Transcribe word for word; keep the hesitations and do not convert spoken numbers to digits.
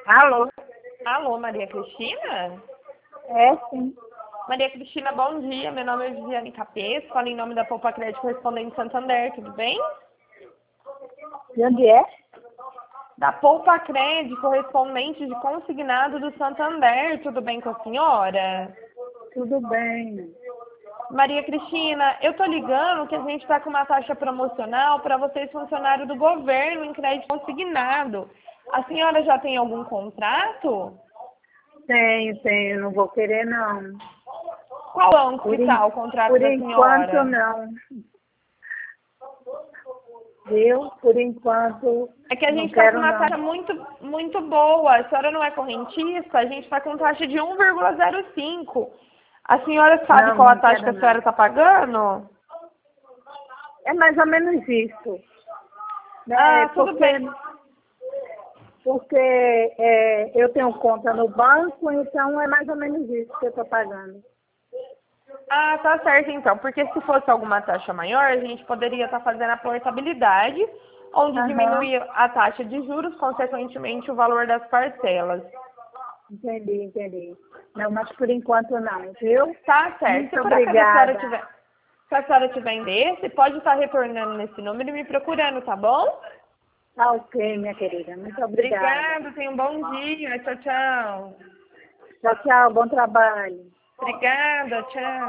Alô? Alô, Maria Cristina? É, sim. Maria Cristina, bom dia. Meu nome é Viviane Capês, falo em nome da Poupa Crédito Correspondente Santander, tudo bem? De onde é? Da Poupa Crédito Correspondente de Consignado do Santander, tudo bem com a senhora? Tudo bem. Maria Cristina, eu tô ligando que a gente está com uma taxa promocional para vocês funcionários do governo em crédito consignado. A senhora já tem algum contrato? Tenho, tenho. Não vou querer, não. Qual banco Por, que en- está o contrato por da enquanto, senhora? não. Viu? Por enquanto, É que a não gente está com quero, uma não. taxa muito, muito boa. A senhora não é correntista, a gente está com taxa de um vírgula zero cinco. A senhora sabe Não, qual a não taxa que quero, a senhora não. está pagando? É mais ou menos isso. É, Ah, tudo porque bem. porque é, eu tenho conta no banco, então é mais ou menos isso que eu estou pagando. Ah, tá certo então. Porque se fosse alguma taxa maior, a gente poderia estar fazendo a portabilidade, onde Aham, diminuía a taxa de juros, consequentemente o valor das parcelas. entendi, entendi. Não, mas por enquanto não, viu? Tá certo. Se Muito por acaso a senhora obrigada. tiver, se a senhora tiver interesse, pode estar retornando nesse número e me procurando, tá bom? Tá ok, minha querida. Muito obrigada. Obrigada, tenha um bom dia. Tchau, tchau. Tchau, tchau. Bom trabalho. Obrigada, tchau.